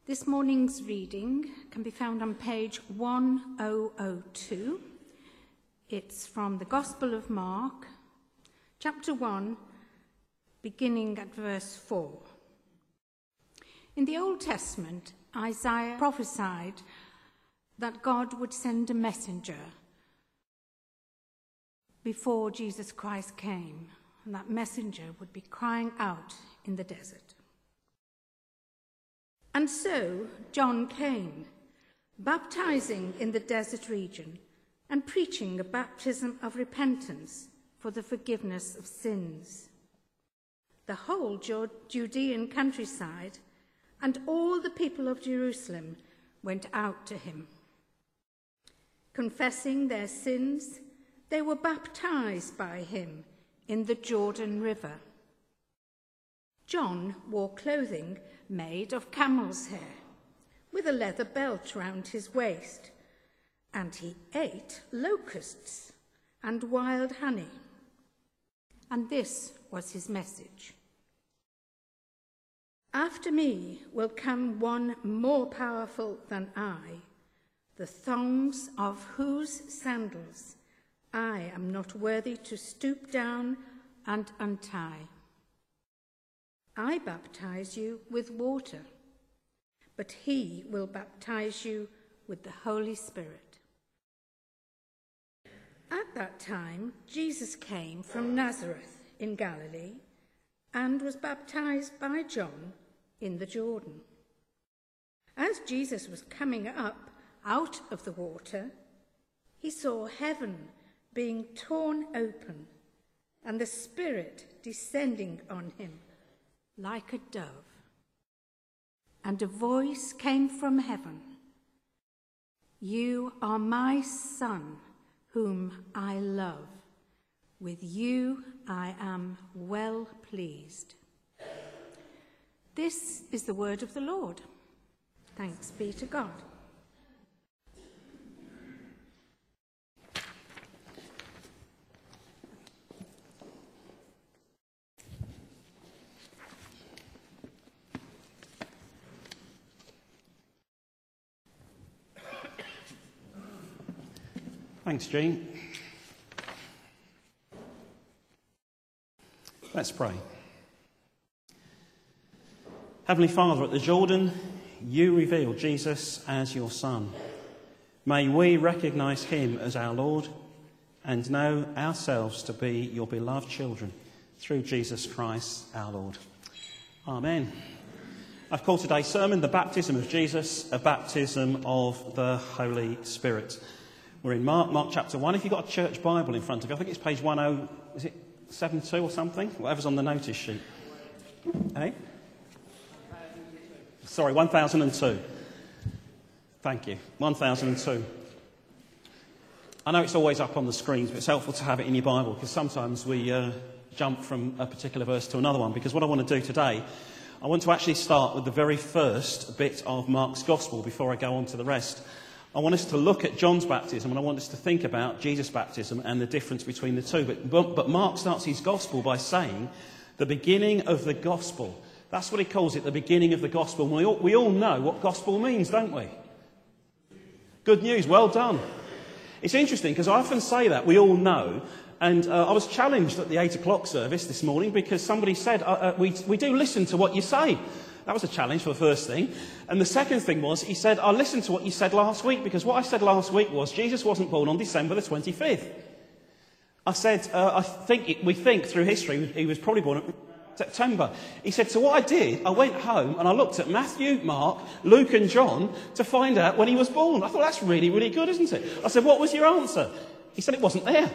This morning's reading can be found on page 1002. It's from the Gospel of Mark, chapter 1, beginning at verse 4. In the Old Testament, Isaiah prophesied that God would send a messenger before Jesus Christ came, and that messenger would be crying out in the desert. And so John came, baptizing in the desert region and preaching a baptism of repentance for the forgiveness of sins. The whole Judean countryside and all the people of Jerusalem went out to him. Confessing their sins, they were baptized by him in the Jordan River. John wore clothing made of camel's hair, with a leather belt round his waist, and he ate locusts and wild honey. And this was his message: "After me will come one more powerful than I, the thongs of whose sandals I am not worthy to stoop down and untie. I baptize you with water, but he will baptize you with the Holy Spirit." At that time, Jesus came from Nazareth in Galilee and was baptized by John in the Jordan. As Jesus was coming up out of the water, he saw heaven being torn open and the Spirit descending on him like a dove. And a voice came from heaven: "You are my Son, whom I love. With you I am well pleased." This is the word of the Lord. Thanks be to God. Thanks, Jean. Let's pray. Heavenly Father, at the Jordan, you revealed Jesus as your Son. May we recognise him as our Lord and know ourselves to be your beloved children through Jesus Christ our Lord. Amen. I've called today's sermon "The Baptism of Jesus, a Baptism of the Holy Spirit." We're in Mark chapter 1. If you've got a church Bible in front of you, I think it's page 1072 or something? Whatever's on the notice sheet. Eh? Sorry, 1002. Thank you. 1002. I know it's always up on the screens, but it's helpful to have it in your Bible because sometimes we jump from a particular verse to another one. Because what I want to do today, I want to actually start with the very first bit of Mark's Gospel before I go on to the rest. I want us to look at John's baptism and I want us to think about Jesus' baptism and the difference between the two. But Mark starts his Gospel by saying the beginning of the Gospel. That's what he calls it, the beginning of the Gospel. And we all know what Gospel means, don't we? Good news, well done. It's interesting because I often say that, we all know. And I was challenged at the 8 o'clock service this morning because somebody said, we do listen to what you say. That was a challenge for the first thing. And the second thing was, he said, I listened to what you said last week, because what I said last week was Jesus wasn't born on December the 25th. I said, we think through history he was probably born in September. He said, so what I did, I went home and I looked at Matthew, Mark, Luke and John to find out when he was born. I thought, that's really, really good, isn't it? I said, what was your answer? He said, it wasn't there.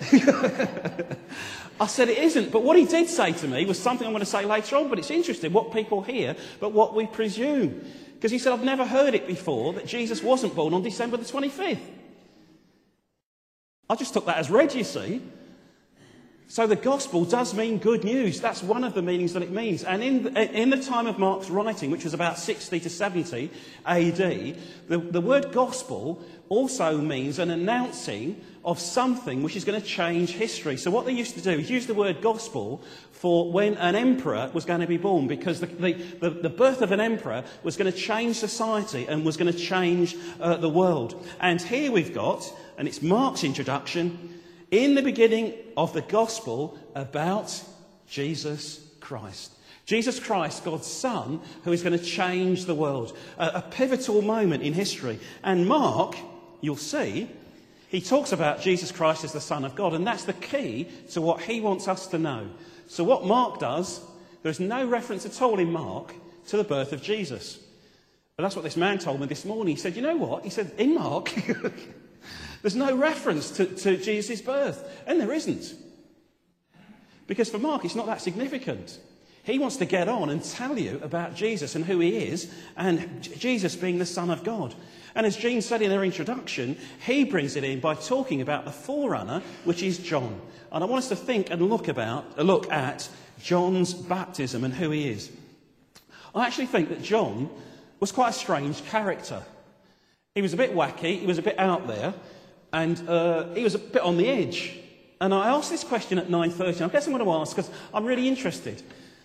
I said, it isn't. But what he did say to me was something I'm going to say later on, but it's interesting what people hear, but what we presume. Because he said, I've never heard it before that Jesus wasn't born on December the 25th. I just took that as read, you see. So the gospel does mean good news. That's one of the meanings that it means. And in the time of Mark's writing, which was about 60 to 70 AD, the word gospel also means an announcing of something which is going to change history. So what they used to do is use the word gospel for when an emperor was going to be born, because the birth of an emperor was going to change society and was going to change the world. And here we've got, and it's Mark's introduction, in the beginning of the gospel about Jesus Christ. Jesus Christ, God's Son, who is going to change the world. A pivotal moment in history. And Mark, you'll see, he talks about Jesus Christ as the Son of God, and that's the key to what he wants us to know. So what Mark does, there's no reference at all in Mark to the birth of Jesus. But that's what this man told me this morning. He said, you know what? He said, in Mark, there's no reference to Jesus' birth. And there isn't. Because for Mark, it's not that significant. He wants to get on and tell you about Jesus and who he is, and Jesus being the Son of God. And as Jean said in her introduction, he brings it in by talking about the forerunner, which is John. And I want us to think and look at John's baptism and who he is. I actually think that John was quite a strange character. He was a bit wacky, he was a bit out there, and he was a bit on the edge. And I asked this question at 9:30. I guess I'm going to ask because I'm really interested.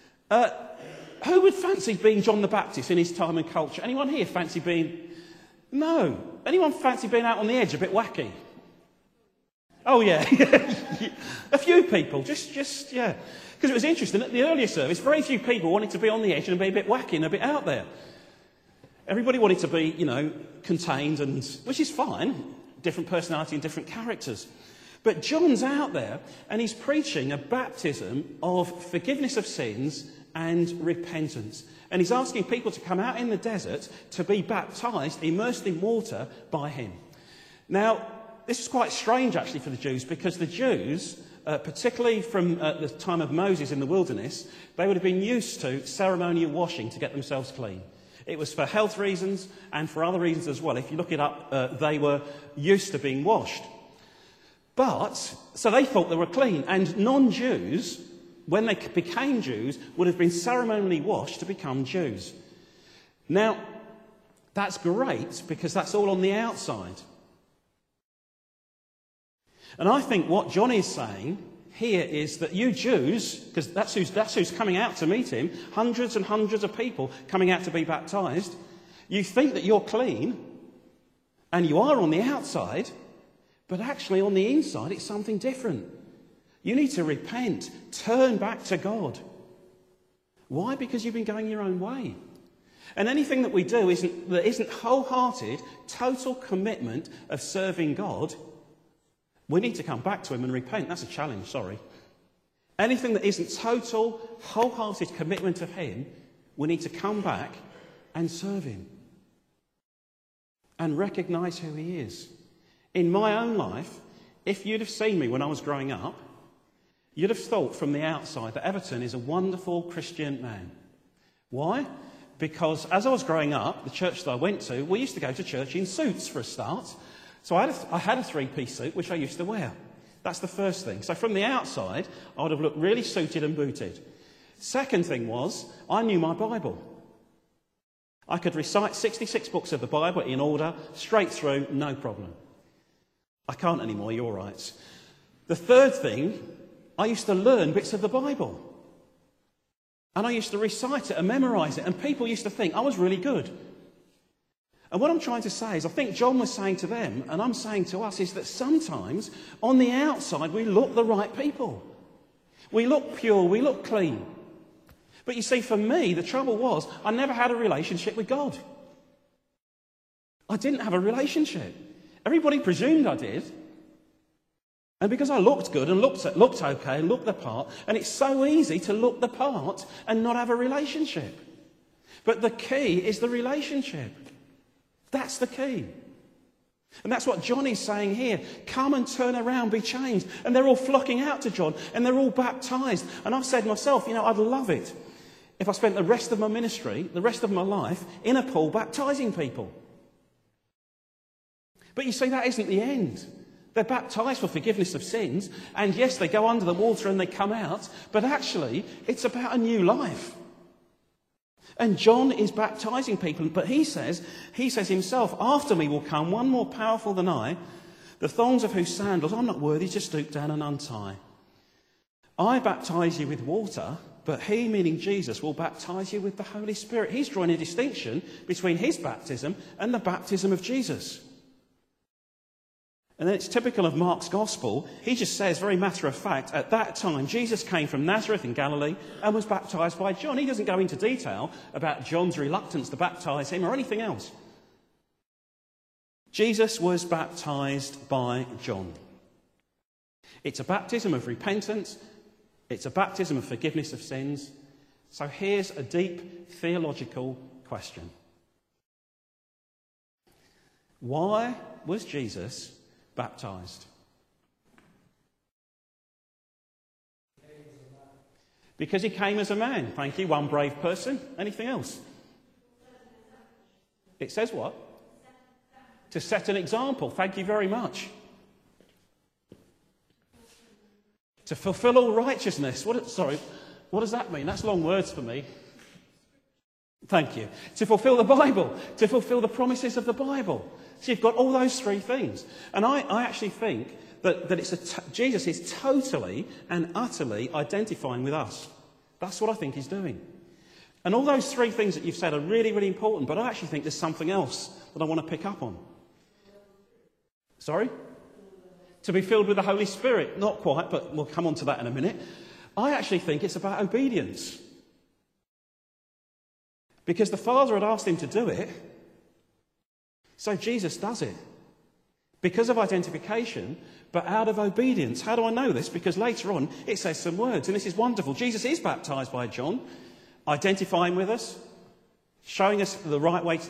Who would fancy being John the Baptist in his time and culture? Anyone here fancy being... No. Anyone fancy being out on the edge, a bit wacky? Oh, yeah. A few people. Just, yeah. Because it was interesting. At the earlier service, very few people wanted to be on the edge and be a bit wacky and a bit out there. Everybody wanted to be, contained, and which is fine. Different personality and different characters. But John's out there, and he's preaching a baptism of forgiveness of sins and repentance. And he's asking people to come out in the desert to be baptised, immersed in water by him. Now, this is quite strange, actually, for the Jews, because the Jews, particularly from the time of Moses in the wilderness, they would have been used to ceremonial washing to get themselves clean. It was for health reasons and for other reasons as well. If you look it up, they were used to being washed. So they thought they were clean. And non-Jews, when they became Jews, would have been ceremonially washed to become Jews. Now, that's great because that's all on the outside. And I think what John is saying here is that you Jews, because that's who's coming out to meet him, hundreds and hundreds of people coming out to be baptised, you think that you're clean, and you are on the outside, but actually on the inside it's something different. You need to repent, turn back to God. Why? Because you've been going your own way. And anything that we do that isn't wholehearted, total commitment of serving God, we need to come back to him and repent. That's a challenge, sorry. Anything that isn't total, wholehearted commitment of him, we need to come back and serve him. And recognise who he is. In my own life, if you'd have seen me when I was growing up, you'd have thought from the outside that Everton is a wonderful Christian man. Why? Because as I was growing up, the church that I went to, we used to go to church in suits for a start. So I had a three-piece suit, which I used to wear. That's the first thing. So from the outside, I would have looked really suited and booted. Second thing was, I knew my Bible. I could recite 66 books of the Bible in order, straight through, no problem. I can't anymore, you're right. The third thing, I used to learn bits of the Bible. And I used to recite it and memorise it, and people used to think I was really good. And what I'm trying to say is, I think John was saying to them, and I'm saying to us, is that sometimes on the outside we look the right people. We look pure, we look clean. But you see, for me, the trouble was I never had a relationship with God. I didn't have a relationship. Everybody presumed I did. And because I looked good and looked okay and looked the part, and it's so easy to look the part and not have a relationship. But the key is the relationship. That's the key. And that's what John is saying here. Come and turn around, be changed. And they're all flocking out to John, and they're all baptised. And I've said myself, I'd love it if I spent the rest of my ministry, the rest of my life, in a pool baptising people. But you see, that isn't the end. They're baptised for forgiveness of sins, and yes, they go under the water and they come out, but actually it's about a new life. And John is baptising people, but he says himself, after me will come one more powerful than I, the thongs of whose sandals I'm not worthy to stoop down and untie. I baptise you with water, but he, meaning Jesus, will baptise you with the Holy Spirit. He's drawing a distinction between his baptism and the baptism of Jesus. And then it's typical of Mark's gospel. He just says, very matter of fact, at that time, Jesus came from Nazareth in Galilee and was baptised by John. He doesn't go into detail about John's reluctance to baptise him or anything else. Jesus was baptised by John. It's a baptism of repentance. It's a baptism of forgiveness of sins. So here's a deep theological question. Why was Jesus baptised? Because he came as a man. Thank you. One brave person. Anything else? It says what? To set an example. Thank you very much. To fulfill all righteousness. What does that mean? That's long words for me. Thank you. To fulfill the Bible. To fulfill the promises of the Bible. So you've got all those three things. And I actually think that Jesus is totally and utterly identifying with us. That's what I think he's doing. And all those three things that you've said are really, really important, but I actually think there's something else that I want to pick up on. Sorry? To be filled with the Holy Spirit. Not quite, but we'll come on to that in a minute. I actually think it's about obedience. Because the Father had asked him to do it, so Jesus does it. Because of identification, but out of obedience. How do I know this? Because later on it says some words, and this is wonderful. Jesus is baptised by John, identifying with us, showing us the right way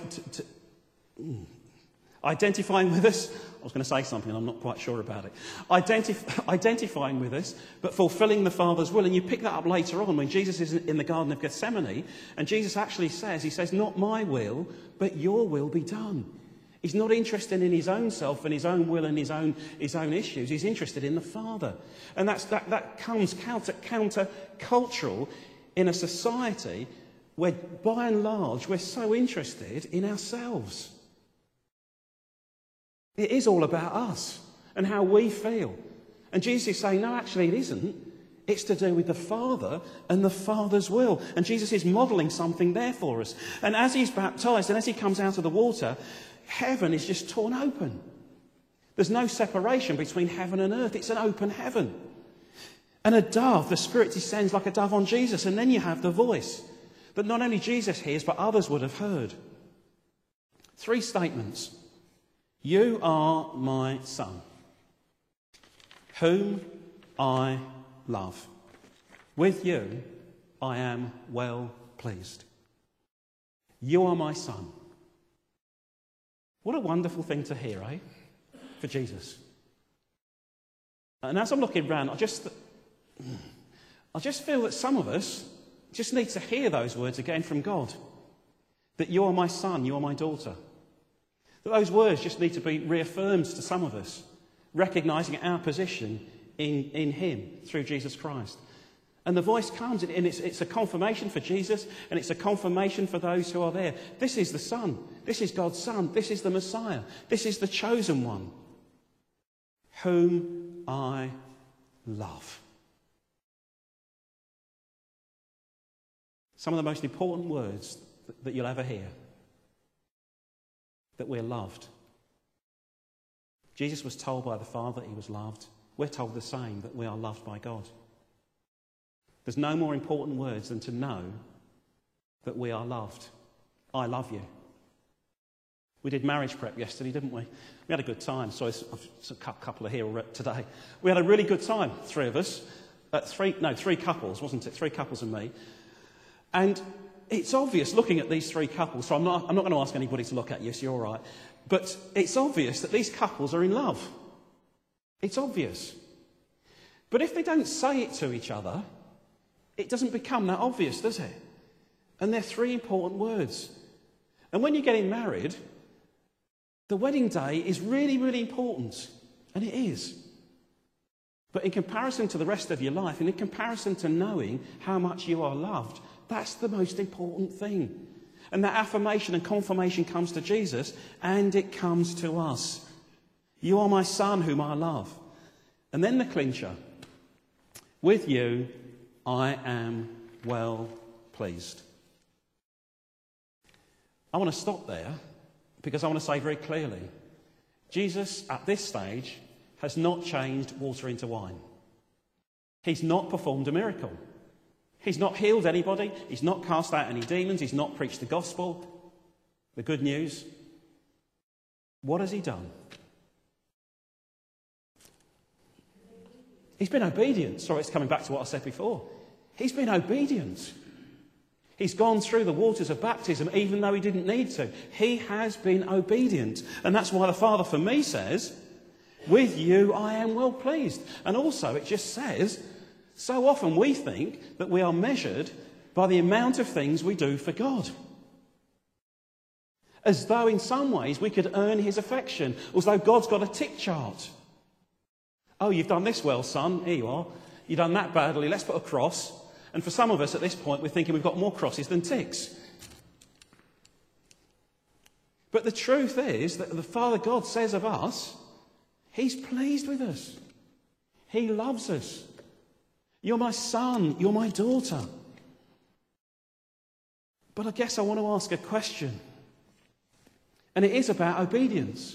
identifying with us. I was going to say something, I'm not quite sure about it. Identifying with us, but fulfilling the Father's will. And you pick that up later on when Jesus is in the Garden of Gethsemane, and Jesus actually says, not my will, but your will be done. He's not interested in his own self and his own will and his own issues. He's interested in the Father. And that comes counter-cultural in a society where, by and large, we're so interested in ourselves. It is all about us and how we feel. And Jesus is saying, no, actually it isn't. It's to do with the Father and the Father's will. And Jesus is modelling something there for us. And as he's baptised and as he comes out of the water, heaven is just torn open. There's no separation between heaven and earth. It's an open heaven. And a dove, the Spirit descends like a dove on Jesus. And then you have the voice that not only Jesus hears, but others would have heard. 3 statements. You are my Son, whom I love. With you I am well pleased. You are my Son. What a wonderful thing to hear, eh? For Jesus. And as I'm looking around, I just feel that some of us just need to hear those words again from God. That you are my son, you are my daughter. That those words just need to be reaffirmed to some of us, recognising our position in him through Jesus Christ. And the voice comes, and it's a confirmation for Jesus, and it's a confirmation for those who are there. This is the Son. This is God's Son. This is the Messiah. This is the chosen one, whom I love. Some of the most important words that you'll ever hear. That we're loved. Jesus was told by the Father he was loved. We're told the same, that we are loved by God. There's no more important words than to know that we are loved. I love you. We did marriage prep yesterday, didn't we? We had a good time. So a couple are here today. We had a really good time, 3 of us. 3 couples, wasn't it? 3 couples and me. And it's obvious looking at these 3 couples, so I'm not going to ask anybody to look at you, so you're all right. But it's obvious that these couples are in love. It's obvious. But if they don't say it to each other, it doesn't become that obvious, does it? And they're 3 important words. And when you're getting married, the wedding day is really, really important. And it is. But in comparison to the rest of your life, and in comparison to knowing how much you are loved, that's the most important thing. And that affirmation and confirmation comes to Jesus, and it comes to us. You are my son whom I love. And then the clincher. With you, I am well pleased. I want to stop there because I want to say very clearly, Jesus at this stage has not changed water into wine. He's not performed a miracle. He's not healed anybody. He's not cast out any demons. He's not preached the gospel, the good news. What has he done? He's been obedient. Sorry, it's coming back to what I said before. He's been obedient. He's gone through the waters of baptism even though he didn't need to. He has been obedient. And that's why the Father for me says, with you I am well pleased. And also it just says, so often we think that we are measured by the amount of things we do for God. As though in some ways we could earn his affection. As though God's got a tick chart. Oh, you've done this well, son. Here you are. You've done that badly. Let's put a cross. And for some of us at this point, we're thinking we've got more crosses than ticks. But the truth is that the Father God says of us, he's pleased with us. He loves us. You're my son. You're my daughter. But I guess I want to ask a question. And it is about obedience.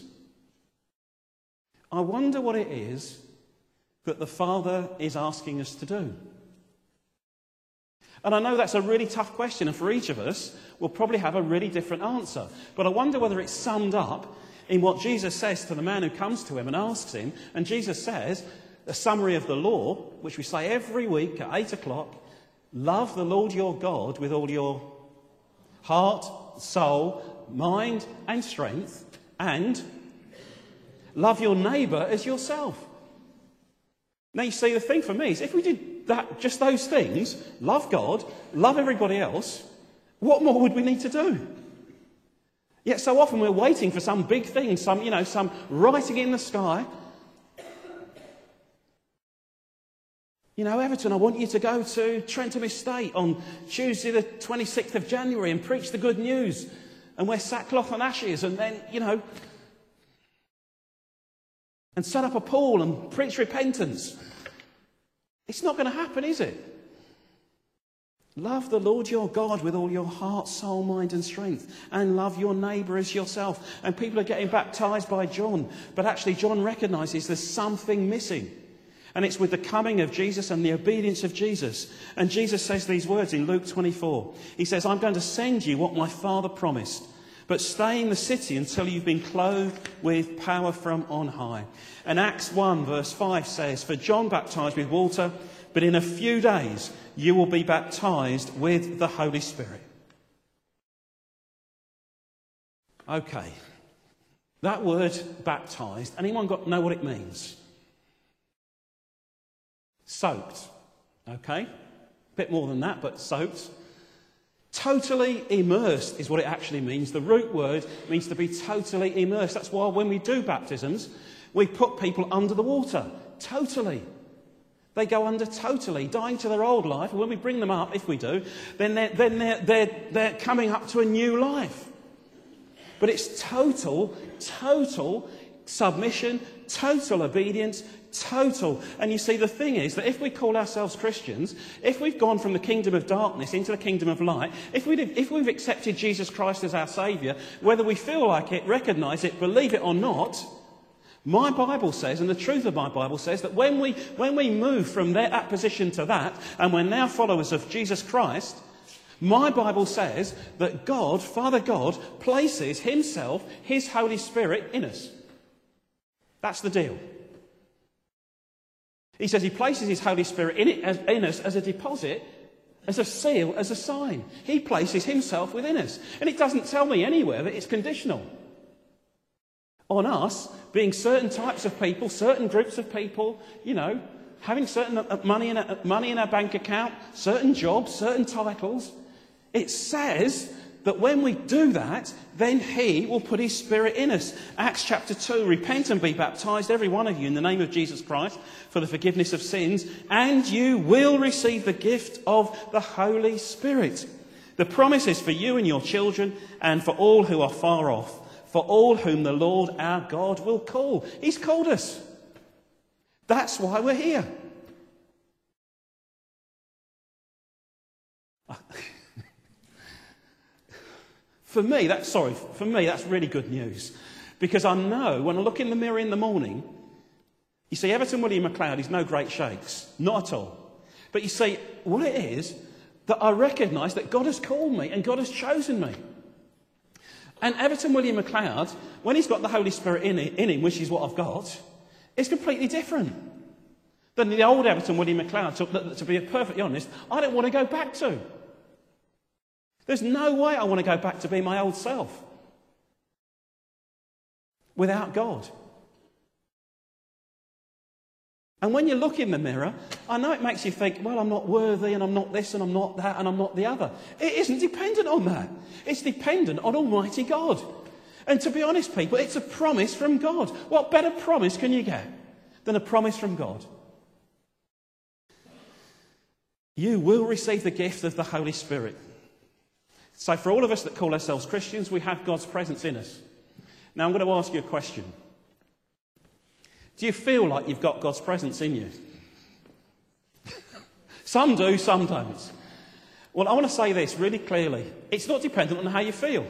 I wonder what it is that the Father is asking us to do. And I know that's a really tough question, and for each of us, we'll probably have a really different answer. But I wonder whether it's summed up in what Jesus says to the man who comes to him and asks him. And Jesus says, a summary of the law, which we say every week at 8 o'clock, love the Lord your God with all your heart, soul, mind and strength, and love your neighbour as yourself. Now you see, the thing for me is if we did that, just those things, love God, love everybody else, what more would we need to do? Yet so often we're waiting for some big thing, some writing in the sky. You know, Everton, I want you to go to Trentham Estate on Tuesday the 26th of January and preach the good news and wear sackcloth and ashes and then, and set up a pool and preach repentance. It's not going to happen, is it? Love the Lord your God with all your heart, soul, mind and strength, and love your neighbour as yourself. And people are getting baptised by John, but actually John recognises there's something missing. And it's with the coming of Jesus and the obedience of Jesus. And Jesus says these words in Luke 24. He says, I'm going to send you what my Father promised, but stay in the city until you've been clothed with power from on high. And Acts 1 verse 5 says, for John baptised with water, but in a few days you will be baptised with the Holy Spirit. Okay. That word baptised, anyone know what it means? Soaked. Okay? Bit more than that, but soaked. Totally immersed is what it actually means. The root word means to be totally immersed. That's why when we do baptisms, we put people under the water. Totally. They go under totally, dying to their old life. And when we bring them up, if we do, then they're coming up to a new life. But it's total submission, total obedience, total. And you see, the thing is that if we call ourselves Christians, if we've gone from the kingdom of darkness into the kingdom of light, if we've accepted Jesus Christ as our Saviour, whether we feel like it, recognise it, believe it or not, my Bible says, and the truth of my Bible says, that when we move from that position to that, and we're now followers of Jesus Christ, my Bible says that God, Father God, places himself, his Holy Spirit in us. That's the deal. He says he places his Holy Spirit in us as a deposit, as a seal, as a sign. He places himself within us. And it doesn't tell me anywhere that it's conditional on us being certain types of people, certain groups of people, having certain money in our bank account, certain jobs, certain titles. It says that when we do that, then he will put his Spirit in us. Acts chapter 2, repent and be baptised, every one of you, in the name of Jesus Christ, for the forgiveness of sins, and you will receive the gift of the Holy Spirit. The promise is for you and your children, and for all who are far off, for all whom the Lord our God will call. He's called us. That's why we're here. For me, that's really good news. Because I know when I look in the mirror in the morning, you see, Everton William McLeod is no great shakes. Not at all. But you see, what it is, that I recognise that God has called me and God has chosen me. And Everton William McLeod, when he's got the Holy Spirit in him, which is what I've got, is completely different than the old Everton William McLeod, to be perfectly honest, I don't want to go back to. There's no way I want to go back to being my old self without God. And when you look in the mirror, I know it makes you think, well, I'm not worthy, and I'm not this, and I'm not that, and I'm not the other. It isn't dependent on that. It's dependent on Almighty God. And to be honest, people, it's a promise from God. What better promise can you get than a promise from God? You will receive the gift of the Holy Spirit. So for all of us that call ourselves Christians, we have God's presence in us. Now I'm going to ask you a question. Do you feel like you've got God's presence in you? Some do, some don't. Well, I want to say this really clearly. It's not dependent on how you feel.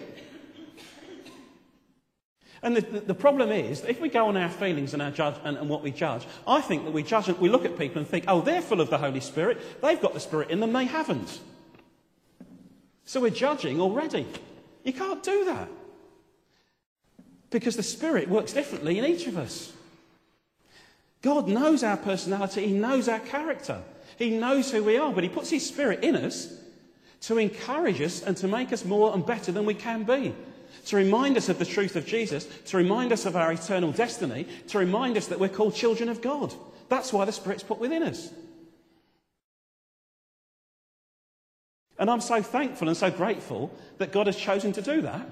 And the problem is, that if we go on our feelings and our judge and what we judge, I think that we judge and we look at people and think, oh, they're full of the Holy Spirit. They've got the Spirit in them, they haven't. So we're judging already. You can't do that. Because the Spirit works differently in each of us. God knows our personality. He knows our character. He knows who we are. But he puts his Spirit in us to encourage us and to make us more and better than we can be. To remind us of the truth of Jesus. To remind us of our eternal destiny. To remind us that we're called children of God. That's why the Spirit's put within us. And I'm so thankful and so grateful that God has chosen to do that.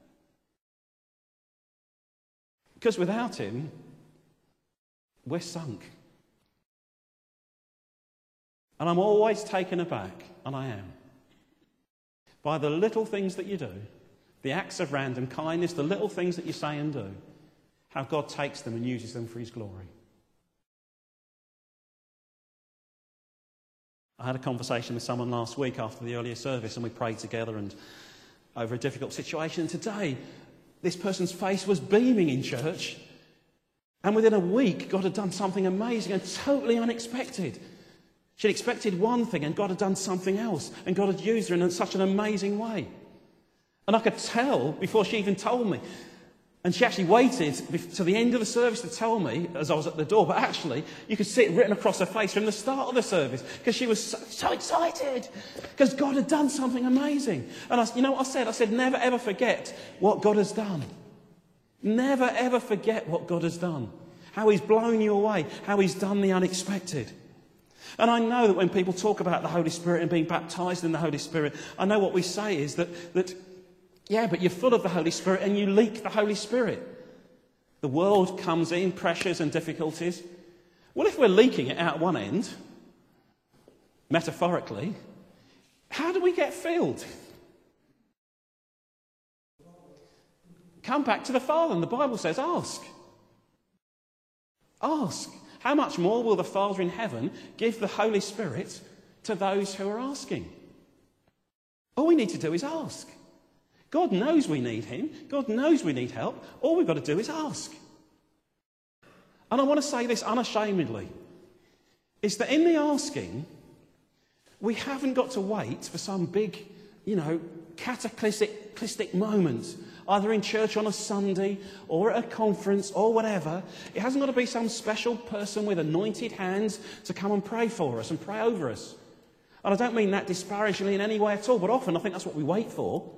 Because without him, we're sunk. And I'm always taken aback, and I am, by the little things that you do, the acts of random kindness, the little things that you say and do, how God takes them and uses them for his glory. I had a conversation with someone last week after the earlier service, and we prayed together and over a difficult situation. And today, this person's face was beaming in church, and within a week, God had done something amazing and totally unexpected. She'd expected one thing, and God had done something else, and God had used her in such an amazing way. And I could tell before she even told me. And she actually waited to the end of the service to tell me as I was at the door. But actually, you could see it written across her face from the start of the service because she was so excited because God had done something amazing. And you know what I said? I said, never ever forget what God has done. Never ever forget what God has done. How he's blown you away. How he's done the unexpected. And I know that when people talk about the Holy Spirit and being baptised in the Holy Spirit, I know what we say is that yeah, but you're full of the Holy Spirit and you leak the Holy Spirit. The world comes in, pressures and difficulties. Well, if we're leaking it out one end, metaphorically, how do we get filled? Come back to the Father, and the Bible says, ask. Ask. How much more will the Father in heaven give the Holy Spirit to those who are asking? All we need to do is ask. God knows we need him. God knows we need help. All we've got to do is ask. And I want to say this unashamedly. It's that in the asking, we haven't got to wait for some big, cataclysmic moment, either in church on a Sunday or at a conference or whatever. It hasn't got to be some special person with anointed hands to come and pray for us and pray over us. And I don't mean that disparagingly in any way at all, but often I think that's what we wait for.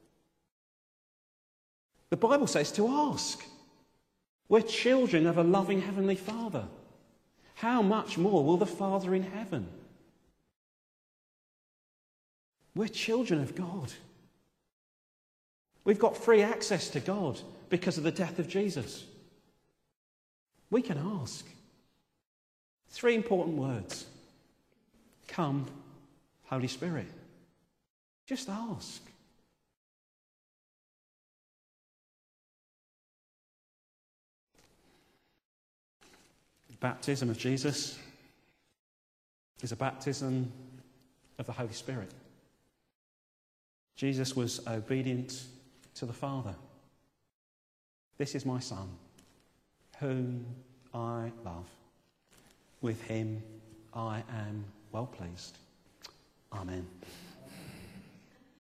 The Bible says to ask. We're children of a loving Heavenly Father. How much more will the Father in heaven? We're children of God. We've got free access to God because of the death of Jesus. We can ask. 3 important words. Come, Holy Spirit. Just ask. The baptism of Jesus is a baptism of the Holy Spirit. Jesus was obedient to the Father. This is my Son, whom I love. With him I am well pleased. Amen.